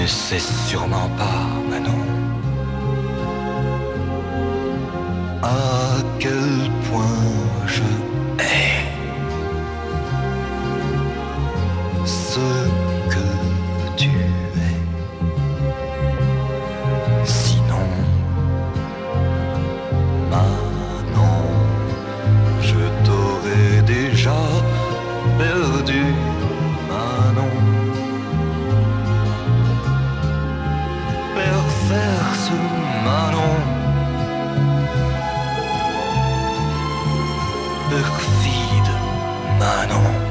ne sais sûrement pas, Manon, à quel point je hais ce que tu es. Sinon, Manon, je t'aurais déjà perdu, Manon. Perverse Manon, perfide Manon.